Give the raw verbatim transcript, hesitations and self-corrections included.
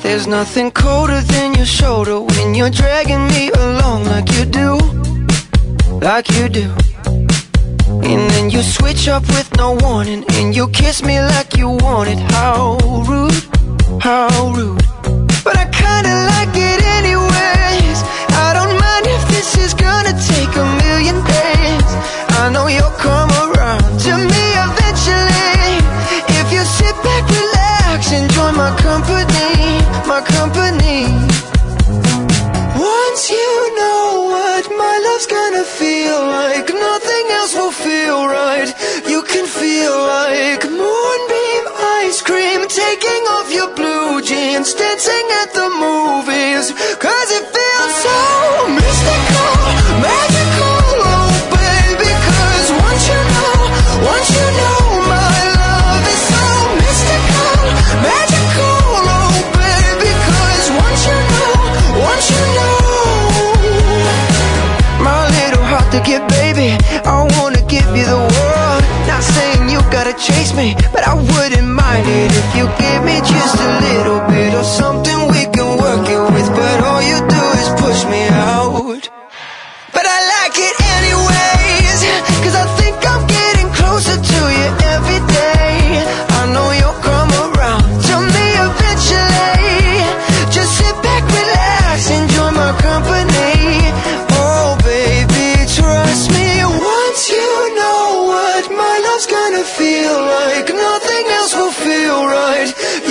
There's nothing colder than your shoulder when you're dragging me along like you do, like you do. And then you switch up with no warning, and you kiss me like you want it. How rude, how rude. But I kinda like it anyways. I don't mind if this is gonna take a million days. I know you'll come around to me eventually. If you sit back, relax, enjoy my company, my company. Once you know what my love's gonna feel like, nothing else will feel right. You can feel like moonbeam ice cream, taking off your blue jeans, dancing at the movies. Cause it feels so mystical, magical, oh baby. Cause once you know, once you know my love is so mystical, magical, oh baby. Cause once you know, once you know. My little heart to get, baby, I wanna give you the world. Not saying you gotta chase me, but I wouldn't mind it if you give me just a little bit of something we can work it with. But all you do is push me out. But I like it anyways, cause I think I'm getting closer to you every day. I know you'll come around to me eventually. Just sit back, relax, enjoy my company. Oh baby, trust me. Once you know what my love's gonna feel like, nothing else will feel right.